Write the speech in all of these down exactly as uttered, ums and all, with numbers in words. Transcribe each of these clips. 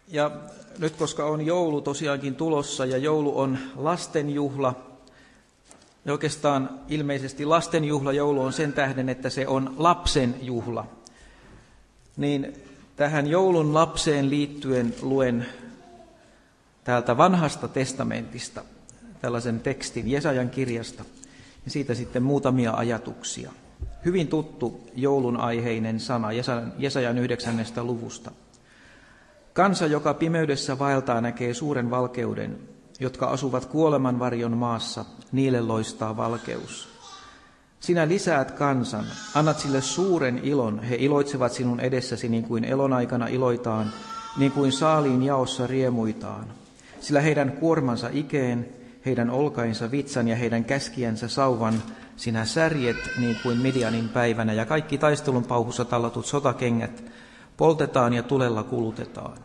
Ja nyt koska on joulu tosiaankin tulossa ja joulu on lastenjuhla, ja oikeastaan ilmeisesti lastenjuhla joulu on sen tähden, että se on lapsen juhla, niin tähän joulun lapseen liittyen luen täältä Vanhasta testamentista tällaisen tekstin Jesajan kirjasta ja siitä sitten muutamia ajatuksia. Hyvin tuttu joulun aiheinen sana Jesajan yhdeksännestä luvusta. Kansa, joka pimeydessä vaeltaa, näkee suuren valkeuden, jotka asuvat kuoleman varjon maassa, niille loistaa valkeus. Sinä lisäät kansan, annat sille suuren ilon, he iloitsevat sinun edessäsi niin kuin elon aikana iloitaan, niin kuin saaliin jaossa riemuitaan. Sillä heidän kuormansa ikeen, heidän olkainsa vitsan ja heidän käskiänsä sauvan, sinä särjet niin kuin Midianin päivänä, ja kaikki taistelun pauhussa tallatut sotakengät poltetaan ja tulella kulutetaan.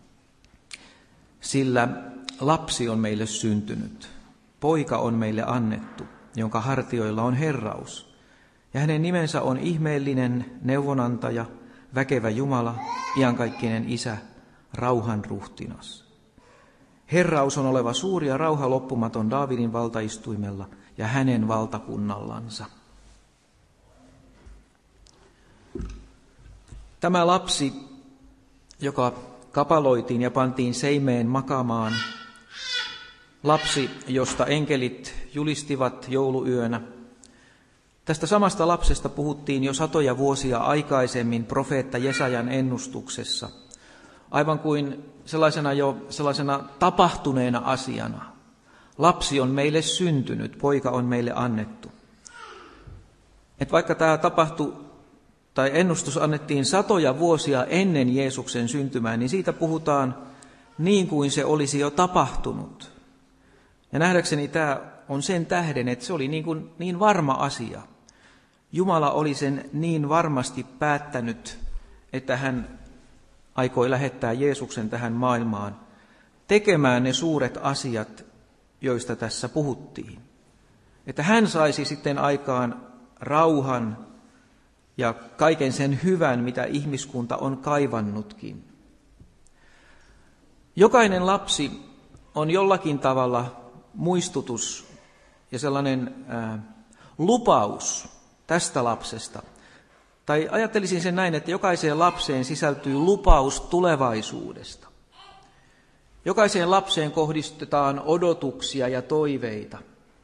Sillä lapsi on meille syntynyt, poika on meille annettu, jonka hartioilla on herraus. Ja hänen nimensä on ihmeellinen neuvonantaja, väkevä Jumala, iankaikkinen Isä, rauhan ruhtinas. Herraus on oleva suuri ja rauha loppumaton Daavidin valtaistuimella ja hänen valtakunnallansa. Tämä lapsi, joka kapaloitiin ja pantiin seimeen makaamaan, lapsi, josta enkelit julistivat jouluyönä. Tästä samasta lapsesta puhuttiin jo satoja vuosia aikaisemmin profeetta Jesajan ennustuksessa, aivan kuin sellaisena jo sellaisena tapahtuneena asiana. Lapsi on meille syntynyt, poika on meille annettu. Et vaikka tämä tapahtui tai ennustus annettiin satoja vuosia ennen Jeesuksen syntymää, niin siitä puhutaan niin kuin se olisi jo tapahtunut. Ja nähdäkseni tämä on sen tähden, että se oli niin, kuin, niin varma asia. Jumala oli sen niin varmasti päättänyt, että hän aikoi lähettää Jeesuksen tähän maailmaan tekemään ne suuret asiat, joista tässä puhuttiin. Että hän saisi sitten aikaan rauhan ja kaiken sen hyvän, mitä ihmiskunta on kaivannutkin. Jokainen lapsi on jollakin tavalla muistutus ja sellainen ää, lupaus tästä lapsesta. Tai ajattelisin sen näin, että jokaiseen lapseen sisältyy lupaus tulevaisuudesta. Jokaiseen lapseen kohdistetaan odotuksia ja toiveita.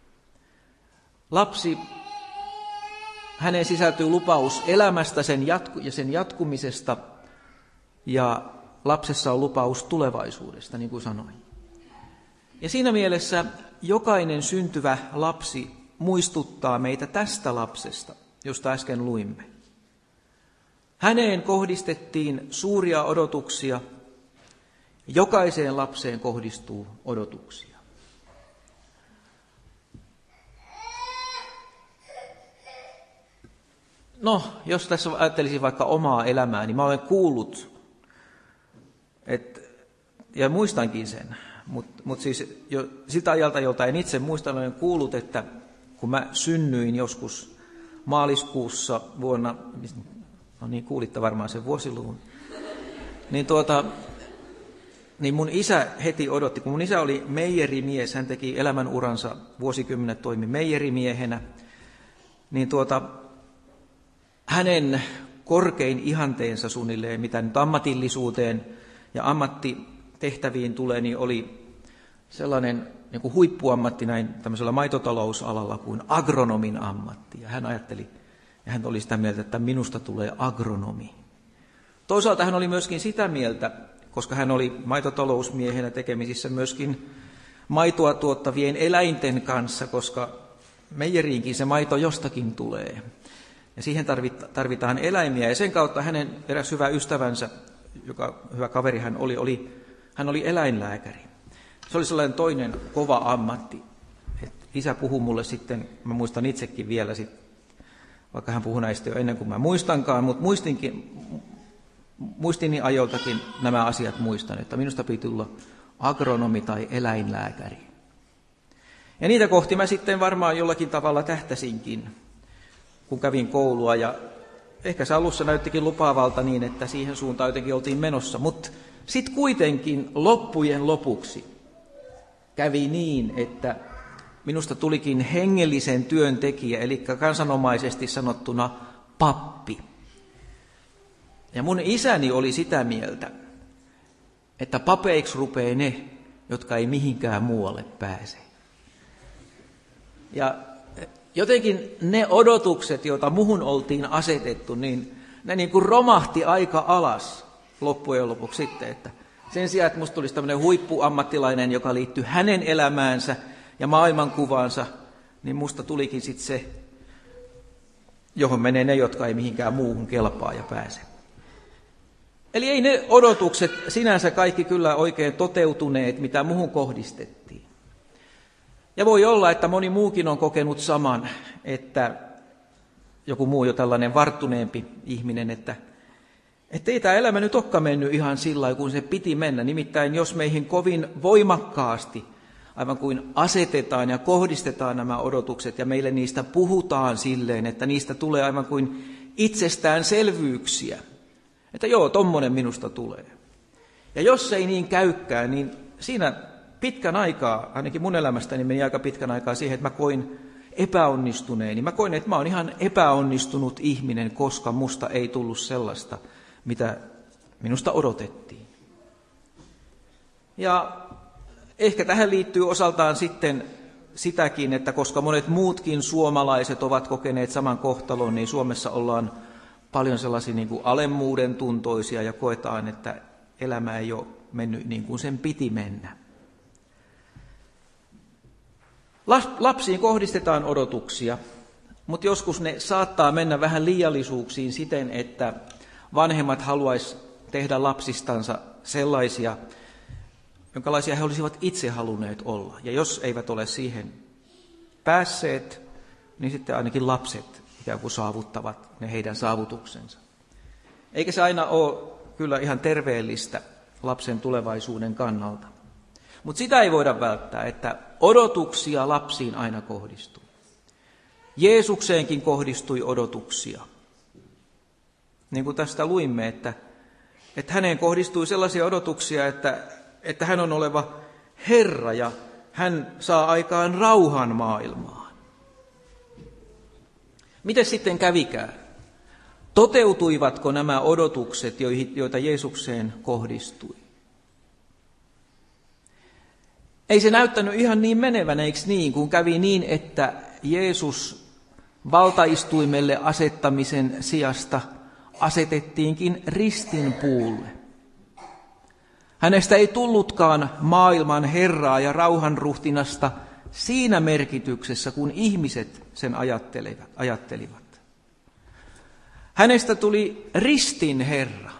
Lapsi, häneen sisältyy lupaus elämästä sen jatku- ja sen jatkumisesta, ja lapsessa on lupaus tulevaisuudesta, niin kuin sanoin. Ja siinä mielessä jokainen syntyvä lapsi muistuttaa meitä tästä lapsesta, josta äsken luimme. Häneen kohdistettiin suuria odotuksia. Jokaiseen lapseen kohdistuu odotuksia. No, jos tässä ajattelisin vaikka omaa elämää, niin mä olen kuullut, et, ja muistankin sen, mutta mut siis jo sitä ajalta, jolta en itse muista, olen kuullut, että kun mä synnyin joskus maaliskuussa vuonna, no niin kuulitte varmaan sen vuosiluvun, niin tuota... Niin mun isä heti odotti, kun mun isä oli meijerimies, hän teki elämänuransa vuosikymmenet toimi meijerimiehenä, niin tuota, hänen korkein ihanteensa suunnilleen, mitä nyt ammatillisuuteen ja ammattitehtäviin tulee, niin oli sellainen niin kuin huippuammatti näin tämmöisellä maitotalousalalla kuin agronomin ammatti. Ja hän ajatteli, ja hän oli sitä mieltä, että minusta tulee agronomi. Toisaalta hän oli myöskin sitä mieltä, koska hän oli maitotalousmiehenä tekemisissä myöskin maitoa tuottavien eläinten kanssa, koska meijeriinkin se maito jostakin tulee. Ja siihen tarvitaan eläimiä. Ja sen kautta hänen eräs hyvä ystävänsä, joka hyvä kaveri hän oli, oli, hän oli eläinlääkäri. Se oli sellainen toinen kova ammatti. Et isä puhui mulle sitten, mä muistan itsekin vielä, sit, vaikka hän puhui näistä jo ennen kuin mä muistankaan, mutta muistinkin... Muistini ajoiltakin nämä asiat muistan, että minusta piti tulla agronomi tai eläinlääkäri. Ja niitä kohti mä sitten varmaan jollakin tavalla tähtäsinkin, kun kävin koulua. Ja ehkä se alussa näyttikin lupaavalta niin, että siihen suuntaan jotenkin oltiin menossa. Mutta Sitten kuitenkin loppujen lopuksi kävi niin, että minusta tulikin hengellisen työntekijä, eli kansanomaisesti sanottuna pappi. Ja mun isäni oli sitä mieltä, että papeiksi rupeaa ne, jotka ei mihinkään muualle pääse. Ja jotenkin ne odotukset, joita muhun oltiin asetettu, niin ne niin kuin romahti aika alas loppujen lopuksi sitten, että sen sijaan, että musta tulisi tämmöinen huippuammattilainen, joka liittyy hänen elämäänsä ja maailmankuvaansa, niin musta tulikin sitten se, johon menee ne, jotka ei mihinkään muuhun kelpaa ja pääse. Eli ei ne odotukset sinänsä kaikki kyllä oikein toteutuneet, mitä muhun kohdistettiin. Ja voi olla, että moni muukin on kokenut saman, että joku muu jo tällainen varttuneempi ihminen, että Että ei tämä elämä nyt olekaan mennyt ihan sillä lailla, kun se piti mennä. Nimittäin jos meihin kovin voimakkaasti, aivan kuin asetetaan ja kohdistetaan nämä odotukset, ja meille niistä puhutaan silleen, että niistä tulee aivan kuin itsestäänselvyyksiä. Että joo, tommonen minusta tulee. Ja jos ei niin käykään, niin siinä pitkän aikaa, ainakin mun elämästäni meni aika pitkän aikaa siihen, että mä koin epäonnistuneeni. Mä koin, että mä oon ihan epäonnistunut ihminen, koska musta ei tullut sellaista, mitä minusta odotettiin. Ja ehkä tähän liittyy osaltaan sitten sitäkin, että koska monet muutkin suomalaiset ovat kokeneet saman kohtalon, niin Suomessa ollaan paljon sellaisia niin kuin alemmuuden tuntoisia ja koetaan, että elämä ei ole mennyt niin kuin sen piti mennä. Lapsiin kohdistetaan odotuksia, mutta joskus ne saattaa mennä vähän liiallisuuksiin siten, että vanhemmat haluaisi tehdä lapsistansa sellaisia, jonkalaisia he olisivat itse halunneet olla. Ja jos eivät ole siihen päässeet, niin sitten ainakin lapset ikään kuin saavuttavat ne heidän saavutuksensa. Eikä se aina ole kyllä ihan terveellistä lapsen tulevaisuuden kannalta. Mutta sitä ei voida välttää, että odotuksia lapsiin aina kohdistuu. Jeesukseenkin kohdistui odotuksia. Niin kuin tästä luimme, että, että häneen kohdistui sellaisia odotuksia, että, että hän on oleva Herra ja hän saa aikaan rauhan maailmaan. Miten sitten kävikään? Toteutuivatko nämä odotukset, joita Jeesukseen kohdistui? Ei se näyttänyt ihan niin menevän, eikö niin, kun kävi niin, että Jeesus valtaistuimelle asettamisen sijasta asetettiinkin ristinpuulle. Hänestä ei tullutkaan maailman Herraa ja rauhanruhtinasta siinä merkityksessä, kun ihmiset sen ajattelivat. Hänestä tuli ristin Herra.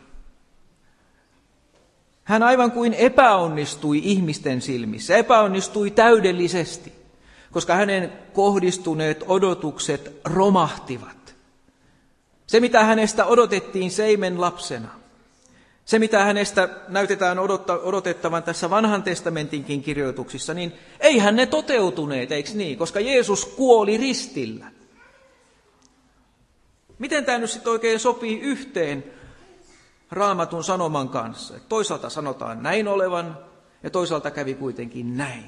Hän aivan kuin epäonnistui ihmisten silmissä, epäonnistui täydellisesti, koska hänen kohdistuneet odotukset romahtivat. Se, mitä hänestä odotettiin seimen lapsena, se, mitä hänestä näytetään odotettavan tässä vanhan testamentinkin kirjoituksissa, niin eihän ne toteutuneet, eikö niin, koska Jeesus kuoli ristillä. Miten tämä nyt sitten oikein sopii yhteen Raamatun sanoman kanssa? Että toisaalta sanotaan näin olevan ja toisaalta kävi kuitenkin näin.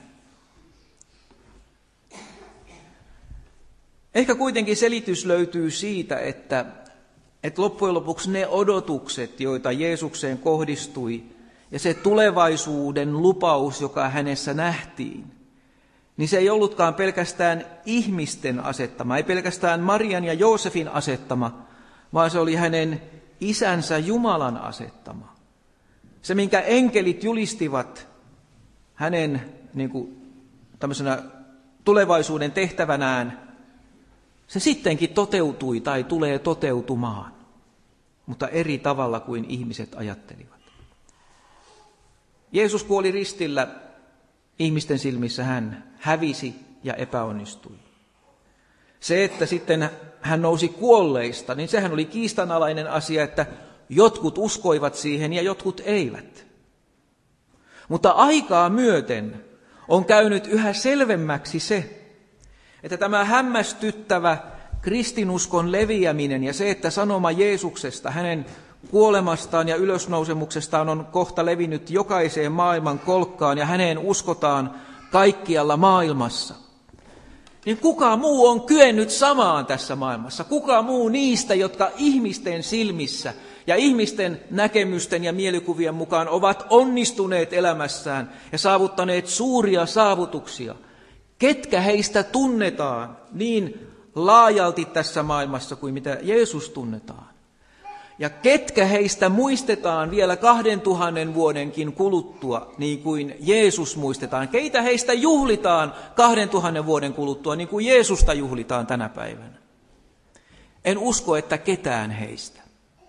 Ehkä kuitenkin selitys löytyy siitä, että, että loppujen lopuksi ne odotukset, joita Jeesukseen kohdistui, ja se tulevaisuuden lupaus, joka hänessä nähtiin, niin se ei ollutkaan pelkästään ihmisten asettama, ei pelkästään Marian ja Joosefin asettama, vaan se oli hänen isänsä Jumalan asettama. Se, minkä enkelit julistivat hänen niin kuin, tämmöisenä tulevaisuuden tehtävänään, se sittenkin toteutui tai tulee toteutumaan, mutta eri tavalla kuin ihmiset ajattelivat. Jeesus kuoli ristillä, ihmisten silmissä hän hävisi ja epäonnistui. Se, että sitten hän nousi kuolleista, niin sehän oli kiistanalainen asia, että jotkut uskoivat siihen ja jotkut eivät. Mutta aikaa myöten on käynyt yhä selvemmäksi se, että tämä hämmästyttävä kristinuskon leviäminen ja se, että sanoma Jeesuksesta, hänen kuolemastaan ja ylösnousemuksestaan on kohta levinnyt jokaiseen maailman kolkkaan ja häneen uskotaan kaikkialla maailmassa. Niin kuka muu on kyennyt samaan tässä maailmassa? Kuka muu niistä, jotka ihmisten silmissä ja ihmisten näkemysten ja mielikuvien mukaan ovat onnistuneet elämässään ja saavuttaneet suuria saavutuksia? Ketkä heistä tunnetaan niin laajalti tässä maailmassa kuin mitä Jeesus tunnetaan? Ja ketkä heistä muistetaan vielä kahden tuhannen vuodenkin kuluttua niin kuin Jeesus muistetaan? Keitä heistä juhlitaan kahden tuhannen vuoden kuluttua niin kuin Jeesusta juhlitaan tänä päivänä? En usko, että ketään heistä.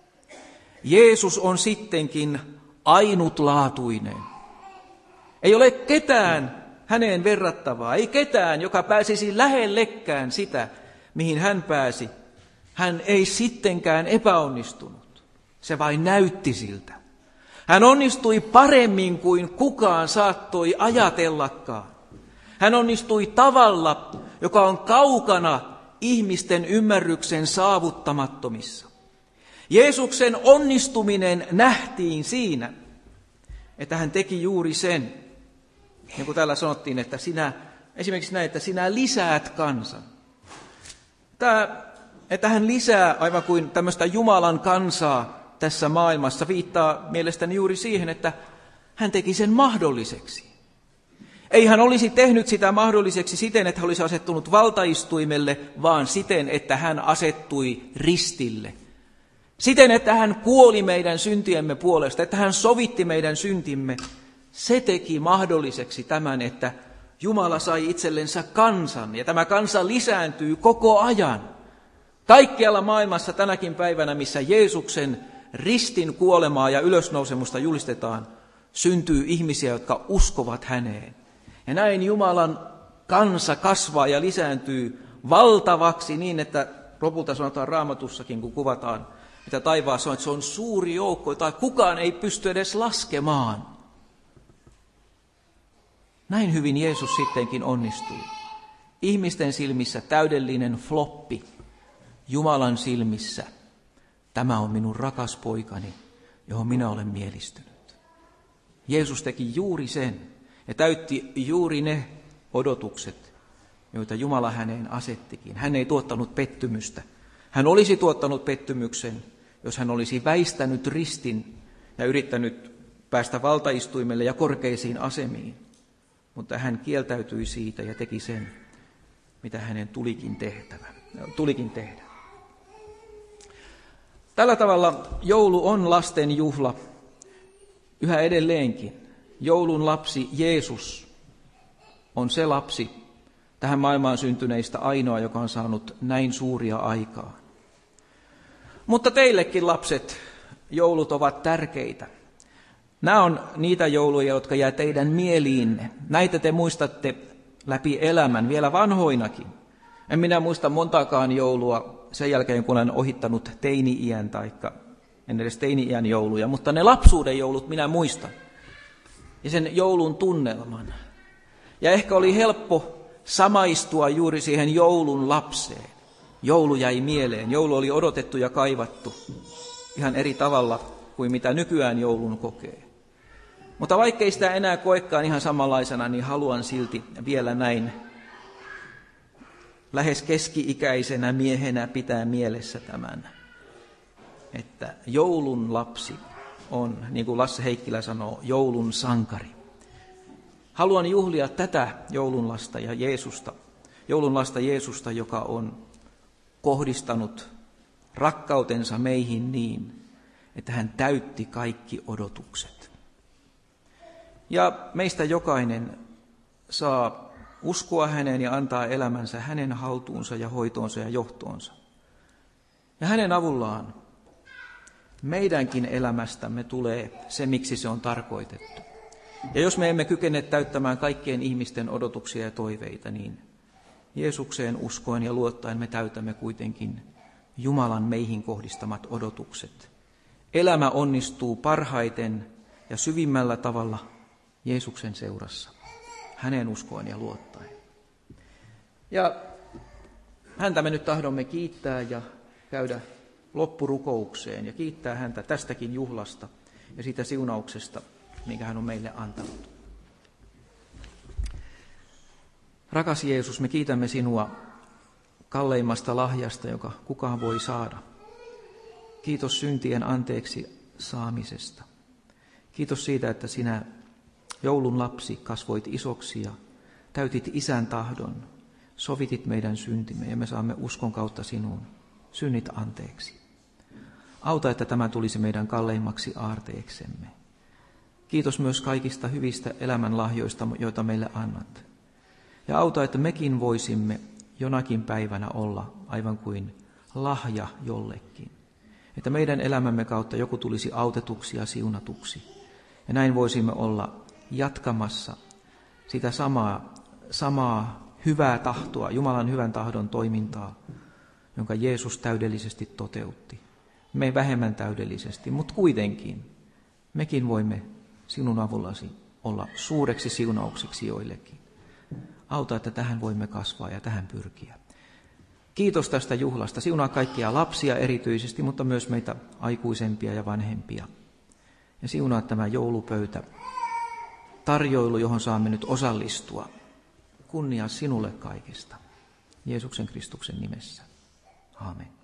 Jeesus on sittenkin ainutlaatuinen. Ei ole ketään häneen verrattavaa, ei ketään, joka pääsisi lähellekään sitä, mihin hän pääsi. Hän ei sittenkään epäonnistunut. Se vain näytti siltä. Hän onnistui paremmin kuin kukaan saattoi ajatellakaan. Hän onnistui tavalla, joka on kaukana ihmisten ymmärryksen saavuttamattomissa. Jeesuksen onnistuminen nähtiin siinä, että hän teki juuri sen. Niin kuin täällä sanottiin, että sinä, esimerkiksi näin, että sinä lisäät kansan. Tämä, että hän lisää aivan kuin tämmöistä Jumalan kansaa tässä maailmassa, viittaa mielestäni juuri siihen, että hän teki sen mahdolliseksi. Ei hän olisi tehnyt sitä mahdolliseksi siten, että hän olisi asettunut valtaistuimelle, vaan siten, että hän asettui ristille. Siten, että hän kuoli meidän syntiemme puolesta, että hän sovitti meidän syntimme. Se teki mahdolliseksi tämän, että Jumala sai itsellensä kansan, ja tämä kansa lisääntyy koko ajan. Kaikkialla maailmassa tänäkin päivänä, missä Jeesuksen ristin kuolemaa ja ylösnousemusta julistetaan, syntyy ihmisiä, jotka uskovat häneen. Ja näin Jumalan kansa kasvaa ja lisääntyy valtavaksi niin, että lopulta sanotaan Raamatussakin, kun kuvataan, mitä taivaassa on, että se on suuri joukko, jota kukaan ei pysty edes laskemaan. Näin hyvin Jeesus sittenkin onnistui. Ihmisten silmissä täydellinen floppi, Jumalan silmissä. Tämä on minun rakas poikani, johon minä olen mielistynyt. Jeesus teki juuri sen ja täytti juuri ne odotukset, joita Jumala häneen asettikin. Hän ei tuottanut pettymystä. Hän olisi tuottanut pettymyksen, jos hän olisi väistänyt ristin ja yrittänyt päästä valtaistuimelle ja korkeisiin asemiin. Mutta hän kieltäytyi siitä ja teki sen, mitä hänen tulikin, tehtävä, tulikin tehdä. Tällä tavalla joulu on lasten juhla yhä edelleenkin. Joulun lapsi Jeesus on se lapsi tähän maailmaan syntyneistä ainoa, joka on saanut näin suuria aikaa. Mutta teillekin lapset, joulut ovat tärkeitä. Nämä on niitä jouluja, jotka jää teidän mieliinne. Näitä te muistatte läpi elämän, vielä vanhoinakin. En minä muista montaakaan joulua sen jälkeen, kun olen ohittanut teini-iän, taikka en edes teini-iän jouluja, mutta ne lapsuuden joulut minä muistan. Ja sen joulun tunnelman. Ja ehkä oli helppo samaistua juuri siihen joulun lapseen. Joulu jäi mieleen. Joulu oli odotettu ja kaivattu ihan eri tavalla kuin mitä nykyään joulun kokee. Mutta vaikkei sitä enää koekaan ihan samanlaisena, niin haluan silti vielä näin lähes keski-ikäisenä miehenä pitää mielessä tämän, että joulun lapsi on, niin kuin Lasse Heikkilä sanoo, joulun sankari. Haluan juhlia tätä joulunlasta ja Jeesusta, joulunlasta Jeesusta, joka on kohdistanut rakkautensa meihin niin, että hän täytti kaikki odotukset. Ja meistä jokainen saa uskoa häneen ja antaa elämänsä hänen haltuunsa ja hoitoonsa ja johtoonsa. Ja hänen avullaan meidänkin elämästämme tulee se, miksi se on tarkoitettu. Ja jos me emme kykene täyttämään kaikkien ihmisten odotuksia ja toiveita, niin Jeesukseen uskoen ja luottaen me täytämme kuitenkin Jumalan meihin kohdistamat odotukset. Elämä onnistuu parhaiten ja syvimmällä tavalla Jeesuksen seurassa, hänen uskoen ja luottaen. Ja häntä me nyt tahdomme kiittää ja käydä loppurukoukseen ja kiittää häntä tästäkin juhlasta ja siitä siunauksesta, minkä hän on meille antanut. Rakas Jeesus, me kiitämme sinua kalleimmasta lahjasta, joka kukaan voi saada. Kiitos syntien anteeksi saamisesta. Kiitos siitä, että sinä joulun lapsi kasvoit isoksi ja täytit isän tahdon, sovitit meidän syntimme ja me saamme uskon kautta sinuun synnit anteeksi. Auta, että tämä tulisi meidän kalleimmaksi aarteeksemme. Kiitos myös kaikista hyvistä elämänlahjoista, joita meille annat. Ja auta, että mekin voisimme jonakin päivänä olla aivan kuin lahja jollekin. Että meidän elämämme kautta joku tulisi autetuksi ja siunatuksi. Ja näin voisimme olla jatkamassa sitä samaa, samaa hyvää tahtoa, Jumalan hyvän tahdon toimintaa, jonka Jeesus täydellisesti toteutti. Me vähemmän täydellisesti, mutta kuitenkin mekin voimme sinun avullasi olla suureksi siunaukseksi joillekin. Auta, että tähän voimme kasvaa ja tähän pyrkiä. Kiitos tästä juhlasta. Siunaa kaikkia lapsia erityisesti, mutta myös meitä aikuisempia ja vanhempia. Ja siunaa tämä joulupöytä, tarjoilu, johon saamme nyt osallistua. Kunnia sinulle kaikesta. Jeesuksen Kristuksen nimessä. Aamen.